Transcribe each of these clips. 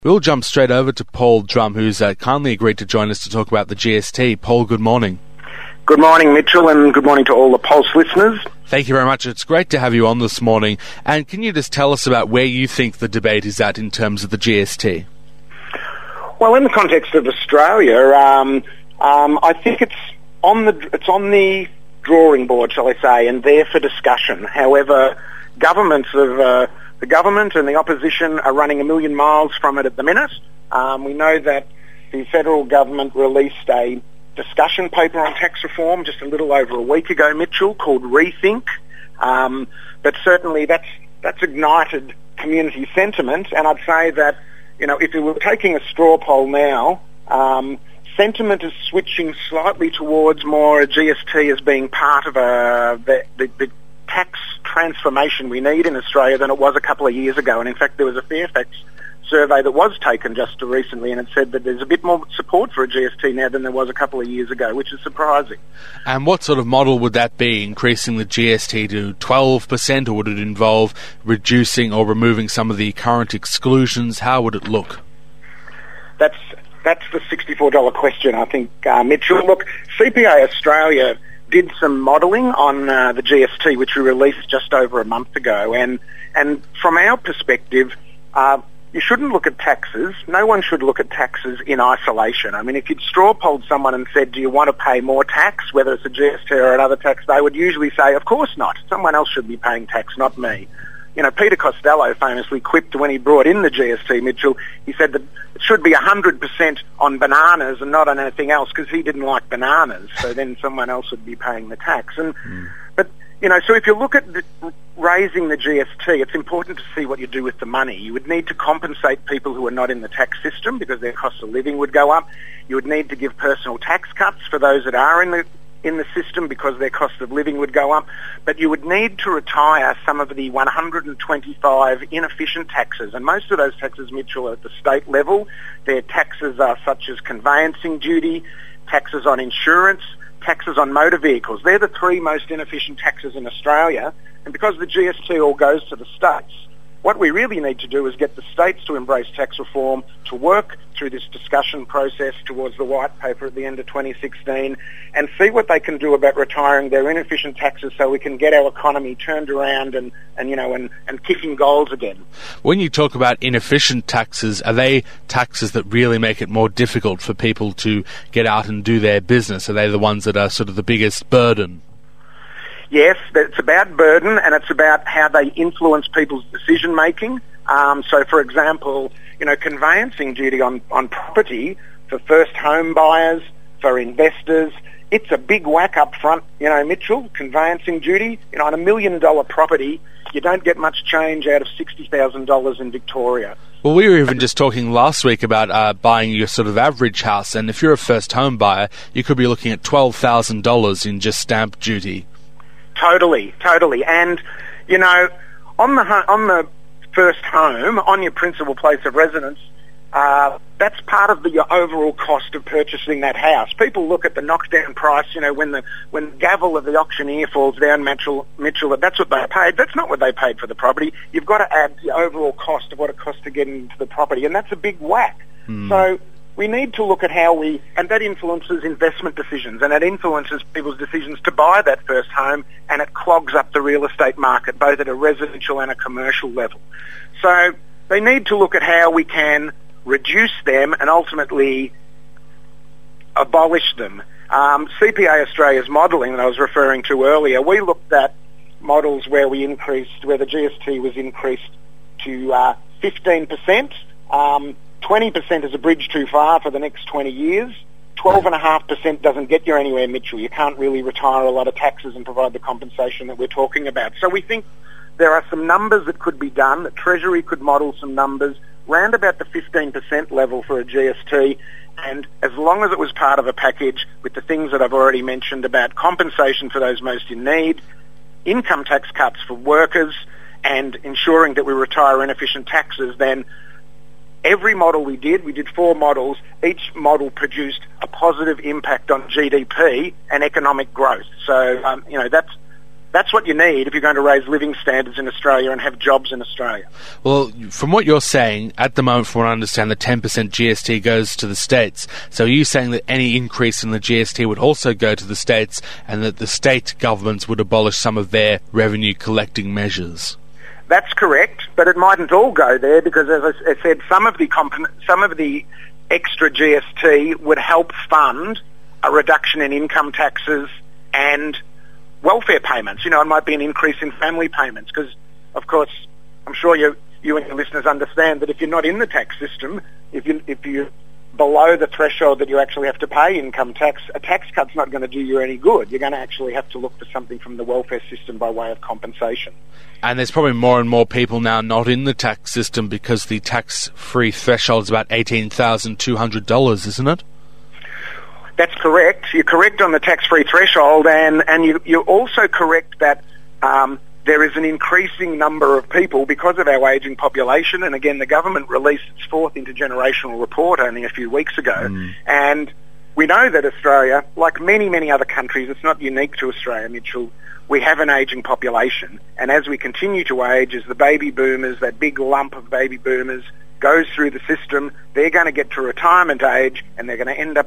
We'll jump straight over to Paul Drum, who's kindly agreed to join us to talk about the GST. Paul, good morning. Good morning, Mitchell, and good morning to all the Pulse listeners. Thank you very much. It's great to have you on this morning. And can you just tell us about where you think the debate is at in terms of the GST? Well, in the context of Australia, I think it's on the drawing board, shall I say, and there for discussion. However, the government and the opposition are running a million miles from it at the minute. We know that the federal government released a discussion paper on tax reform just a little over a week ago, Mitchell, called Rethink. But certainly that's ignited community sentiment, and I'd say that, if we were taking a straw poll now, sentiment is switching slightly towards more a GST as being part of the tax transformation we need in Australia than it was a couple of years ago. And in fact, there was a Fairfax survey that was taken just recently, and it said that there's a bit more support for a GST now than there was a couple of years ago, which is surprising. And what sort of model would that be, increasing the GST to 12%, or would it involve reducing or removing some of the current exclusions? How would it look? That's the $64 question, I think, Mitchell. Look, CPA Australia did some modelling on the GST, which we released just over a month ago, and from our perspective, you shouldn't look at taxes. No one should look at taxes in isolation. I mean, if you'd straw polled someone and said, do you want to pay more tax, whether it's a GST or another tax, they would usually say, of course not. Someone else should be paying tax, not me. Peter Costello famously quipped when he brought in the GST, Mitchell, he said that it should be 100% on bananas and not on anything else, because he didn't like bananas, so then someone else would be paying the tax. But, so if you look at raising the GST, it's important to see what you do with the money. You would need to compensate people who are not in the tax system because their cost of living would go up. You would need to give personal tax cuts for those that are in the system because their cost of living would go up, but you would need to retire some of the 125 inefficient taxes, and most of those taxes, Mitchell, are at the state level. Their taxes are such as conveyancing duty, taxes on insurance, taxes on motor vehicles. They're the three most inefficient taxes in Australia, and because the GST all goes to the states, what we really need to do is get the states to embrace tax reform, to work through this discussion process towards the white paper at the end of 2016, and see what they can do about retiring their inefficient taxes so we can get our economy turned around and kicking goals again. When you talk about inefficient taxes, are they taxes that really make it more difficult for people to get out and do their business? Are they the ones that are sort of the biggest burden? Yes, it's about burden, and it's about how they influence people's decision-making. So, for example, conveyancing duty on property for first home buyers, for investors, it's a big whack up front, Mitchell, conveyancing duty. On $1 million property, you don't get much change out of $60,000 in Victoria. Well, we were even just talking last week about buying your sort of average house, and if you're a first home buyer, you could be looking at $12,000 in just stamp duty. Totally. And, on the first home, on your principal place of residence, that's part of your overall cost of purchasing that house. People look at the knockdown price, when the gavel of the auctioneer falls down, Mitchell, that's what they paid. That's not what they paid for the property. You've got to add the overall cost of what it costs to get into the property, and that's a big whack. So we need to look at and that influences investment decisions, and it influences people's decisions to buy that first home, and it clogs up the real estate market, both at a residential and a commercial level. So they need to look at how we can reduce them and ultimately abolish them. CPA Australia's modelling that I was referring to earlier, we looked at models where the GST was increased to 15%, 20% is a bridge too far for the next 20 years. 12.5% doesn't get you anywhere, Mitchell. You can't really retire a lot of taxes and provide the compensation that we're talking about. So we think there are some numbers that could be done, that Treasury could model some numbers round about the 15% level for a GST, and as long as it was part of a package with the things that I've already mentioned about compensation for those most in need, income tax cuts for workers, and ensuring that we retire inefficient taxes, then every model we did 4 models, each model produced a positive impact on GDP and economic growth. So, That's what you need if you're going to raise living standards in Australia and have jobs in Australia. Well, from what you're saying, at the moment, from what I understand, the 10% GST goes to the states. So are you saying that any increase in the GST would also go to the states and that the state governments would abolish some of their revenue collecting measures? That's correct, but it mightn't all go there because, as I said, some of the extra GST would help fund a reduction in income taxes and welfare payments. It might be an increase in family payments because, of course, I'm sure you and your listeners understand that if you're not in the tax system, if you're below the threshold that you actually have to pay income tax, a tax cut's not going to do you any good. You're going to actually have to look for something from the welfare system by way of compensation. And there's probably more and more people now not in the tax system because the tax-free threshold is about $18,200, isn't it? That's correct. You're correct on the tax-free threshold, and you're also correct that there is an increasing number of people because of our ageing population. And again, the government released its fourth intergenerational report only a few weeks ago, and we know that Australia, like many, many other countries, it's not unique to Australia, Mitchell, we have an ageing population, and as we continue to age, as the baby boomers, that big lump of baby boomers, goes through the system, they're going to get to retirement age and they're going to end up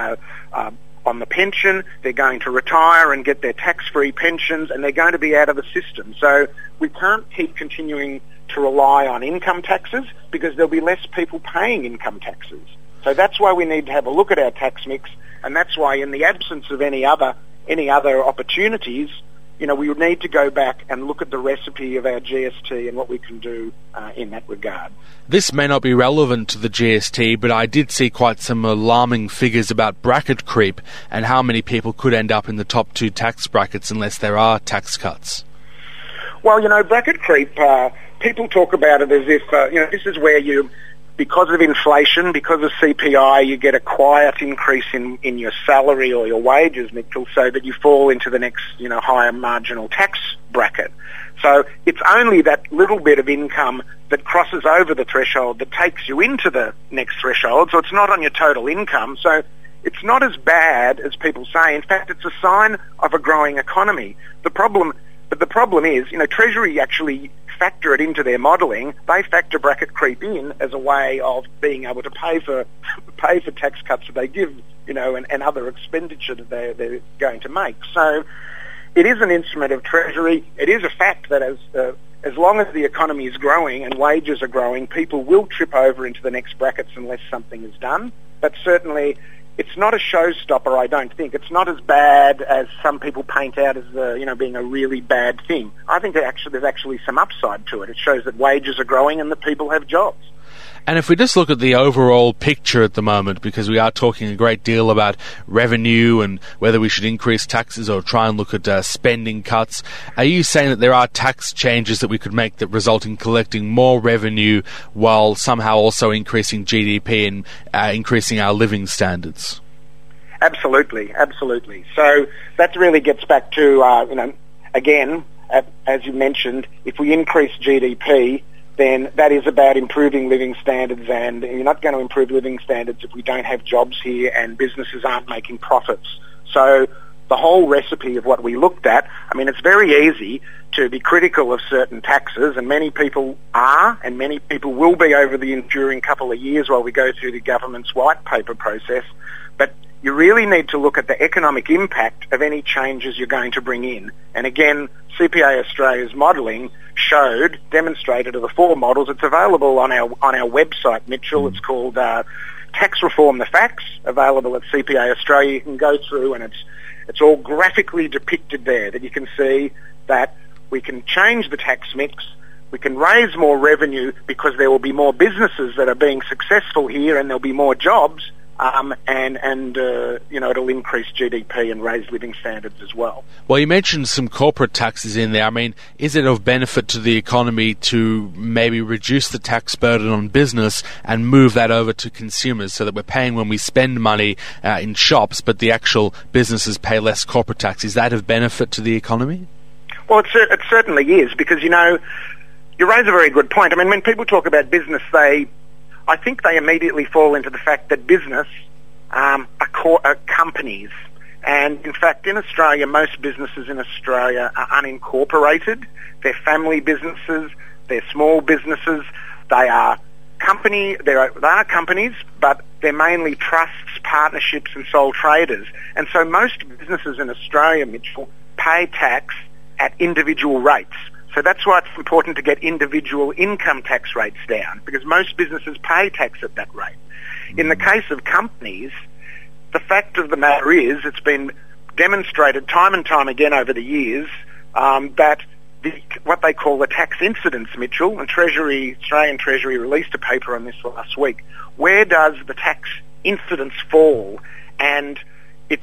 on the pension, they're going to retire and get their tax-free pensions, and they're going to be out of the system. So we can't keep continuing to rely on income taxes because there'll be less people paying income taxes. So that's why we need to have a look at our tax mix, and that's why in the absence of any other opportunities, we would need to go back and look at the recipe of our GST and what we can do in that regard. This may not be relevant to the GST, but I did see quite some alarming figures about bracket creep and how many people could end up in the top two tax brackets unless there are tax cuts. Well, bracket creep, people talk about it as if, this is where because of inflation, because of CPI, you get a quiet increase in your salary or your wages, Mitchell, so that you fall into the next, higher marginal tax bracket. So it's only that little bit of income that crosses over the threshold that takes you into the next threshold. So it's not on your total income. So it's not as bad as people say. In fact, it's a sign of a growing economy. The problem is, Treasury actually factor it into their modelling. They factor bracket creep in as a way of being able to pay for tax cuts that they give, and other expenditure that they're going to make. So it is an instrument of Treasury. It is a fact that as long as the economy is growing and wages are growing, people will trip over into the next brackets unless something is done. But certainly, it's not a showstopper, I don't think. It's not as bad as some people paint out as, being a really bad thing. I think there's actually some upside to it. It shows that wages are growing and that people have jobs. And if we just look at the overall picture at the moment, because we are talking a great deal about revenue and whether we should increase taxes or try and look at spending cuts, are you saying that there are tax changes that we could make that result in collecting more revenue while somehow also increasing GDP and increasing our living standards? Absolutely. So that really gets back to, again, as you mentioned, if we increase GDP, then that is about improving living standards, and you're not going to improve living standards if we don't have jobs here and businesses aren't making profits. So the whole recipe of what we looked at, it's very easy to be critical of certain taxes, and many people are, and many people will be over the enduring couple of years while we go through the government's white paper process, but you really need to look at the economic impact of any changes you're going to bring in. And again, CPA Australia's modelling demonstrated of the four models. It's available on our website, Mitchell. It's called Tax Reform: The Facts, available at CPA Australia. You can go through and it's all graphically depicted there, that you can see that we can change the tax mix, we can raise more revenue because there will be more businesses that are being successful here and there'll be more jobs, it'll increase GDP and raise living standards as well. Well, you mentioned some corporate taxes in there. Is it of benefit to the economy to maybe reduce the tax burden on business and move that over to consumers so that we're paying when we spend money in shops, but the actual businesses pay less corporate tax? Is that of benefit to the economy? Well, it certainly is, because, you raise a very good point. When people talk about business, I think they immediately fall into the fact that business are companies. And in fact, in Australia, most businesses in Australia are unincorporated. They're family businesses, they're small businesses, they are companies, but they're mainly trusts, partnerships and sole traders. And so most businesses in Australia, Mitchell, pay tax at individual rates. So that's why it's important to get individual income tax rates down, because most businesses pay tax at that rate. In the case of companies, the fact of the matter is, it's been demonstrated time and time again over the years that what they call the tax incidence, Mitchell, and Australian Treasury released a paper on this last week. Where does the tax incidence fall? And it's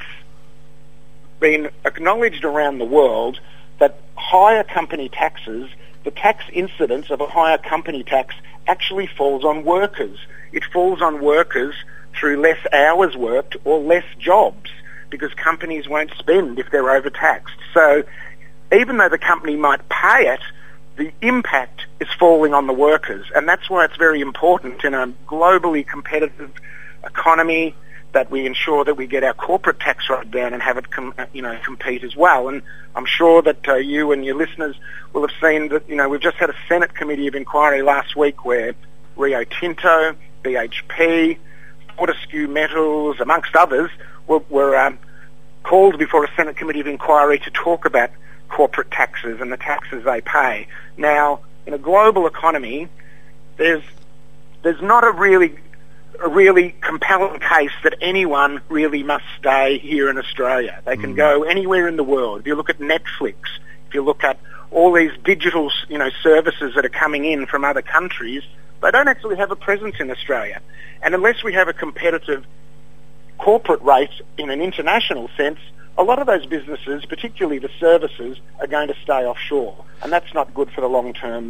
been acknowledged around the world that higher company taxes, the tax incidence of a higher company tax actually falls on workers. It falls on workers through less hours worked or less jobs, because companies won't spend if they're overtaxed. So even though the company might pay it, the impact is falling on the workers. And that's why it's very important in a globally competitive economy that we ensure that we get our corporate tax rate down and have it compete as well. And I'm sure that you and your listeners will have seen that, we've just had a Senate Committee of Inquiry last week where Rio Tinto, BHP, Fortescue Metals, amongst others, were called before a Senate Committee of Inquiry to talk about corporate taxes and the taxes they pay. Now, in a global economy, there's not a really compelling case that anyone really must stay here in Australia. They can go anywhere in the world. If you look at Netflix, if you look at all these digital, services that are coming in from other countries, they don't actually have a presence in Australia. And unless we have a competitive corporate rate in an international sense, a lot of those businesses, particularly the services, are going to stay offshore. And that's not good for the long-term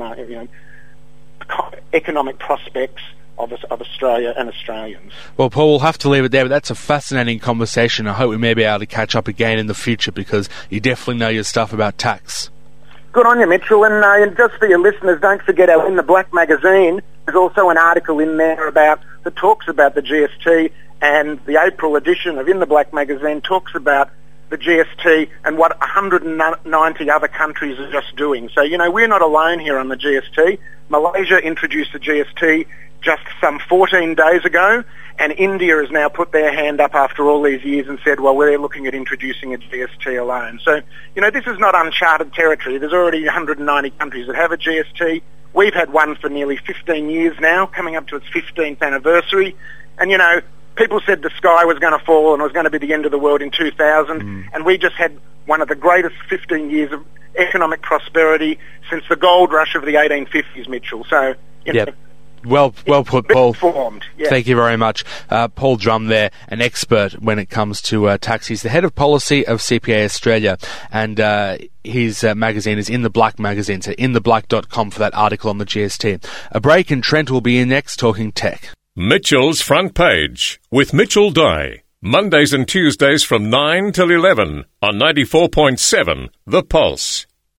economic prospects of Australia and Australians. Well, Paul, we'll have to leave it there, but that's a fascinating conversation. I hope we may be able to catch up again in the future, because you definitely know your stuff about tax. Good on you, Mitchell. And just for your listeners, don't forget our In the Black magazine. There's also an article in there that talks about the GST, and the April edition of In the Black magazine talks about the GST and what 190 other countries are just doing. So, we're not alone here on the GST. Malaysia introduced the GST just some 14 days ago, and India has now put their hand up after all these years and said, well, we're looking at introducing a GST alone. So, this is not uncharted territory. There's already 190 countries that have a GST. We've had one for nearly 15 years now, coming up to its 15th anniversary. And, people said the sky was going to fall and it was going to be the end of the world in 2000, and we just had one of the greatest 15 years of economic prosperity since the gold rush of the 1850s, Mitchell. So, Well put, Paul. Informed, yeah. Thank you very much. Paul Drum there, an expert when it comes to tax. He's the head of policy of CPA Australia, and his magazine is In the Black magazine, so intheblack.com for that article on the GST. A break, and Trent will be in next talking tech. Mitchell's Front Page with Mitchell Dye. Mondays and Tuesdays from 9 till 11 on 94.7 The Pulse.